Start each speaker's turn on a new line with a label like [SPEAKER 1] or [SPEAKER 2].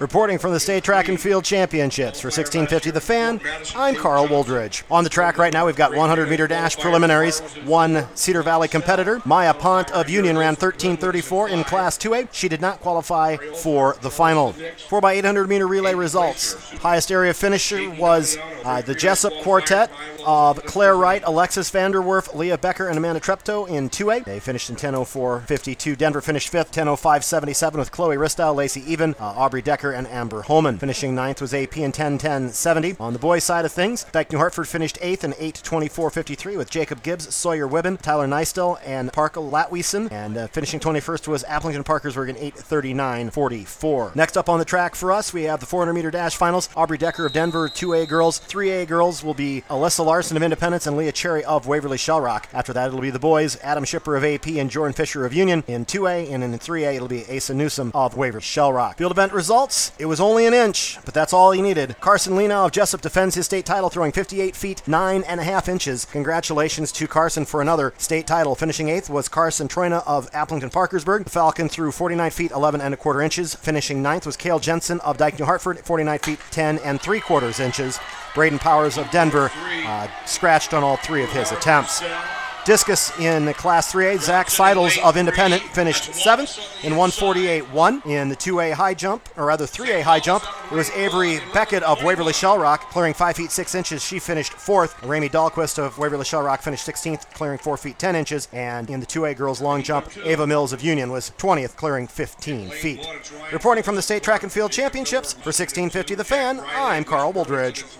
[SPEAKER 1] Reporting from the State Track and Field Championships for 1650 The Fan, I'm Carl Woldridge. On the track right now, we've got 100-meter dash preliminaries. One Cedar Valley competitor, Maya Pont of Union, ran 13:34 in Class 2A. She did not qualify for the final. 4x800-meter relay results. Highest area finisher was the Jessup Quartet of Claire Wright, Alexis Vanderwerf, Leah Becker, and Amanda Treptow in 2A. They finished in 10:04.52. Denver finished 5th, 10:05.77 with Chloe Ristow, Lacey Even, Aubrey Decker, and Amber Holman. Finishing 9th was AP in 10:10.70. On the boys' side of things, Dyke New Hartford finished 8th in 8:24.53 with Jacob Gibbs, Sawyer Wibben, Tyler Neistel, and Parker Latwiesen. And finishing 21st was Applington Parkersburg in 8:39.44. Next up on the track for us, we have the 400-meter dash finals. Aubrey Decker of Denver, 2A girls. 3A girls will be Alyssa Larson of Independence and Leah Cherry of Waverly Shellrock. After that, it'll be the boys, Adam Schipper of AP and Jordan Fisher of Union in 2A, and in 3A, it'll be Asa Newsom of Waverly Shellrock. Field event results, it was only an inch, but that's all he needed. Carson Lena of Jessup defends his state title, throwing 58 feet, 9.5 inches. Congratulations to Carson for another state title. Finishing 8th was Carson Troina of Applington Parkersburg. The Falcon threw 49 feet, 11.25 inches. Finishing 9th was Cale Jensen of Dyke New Hartford, 49 feet, 10.75 inches. Braden Powers of Denver scratched on all three of his attempts. Discus in Class 3A, Zach Seidels of Independent finished 7th in 1:48.1. In the 2A high jump, or rather 3A high jump, it was Avery Beckett of Waverly Shellrock, clearing 5 feet 6 inches. She finished 4th. Ramey Dahlquist of Waverly Shellrock finished 16th, clearing 4 feet 10 inches. And in the 2A girls long jump, Ava Mills of Union was 20th, clearing 15 feet. Reporting from the State Track and Field Championships for 1650 The Fan, I'm Carl Woldridge.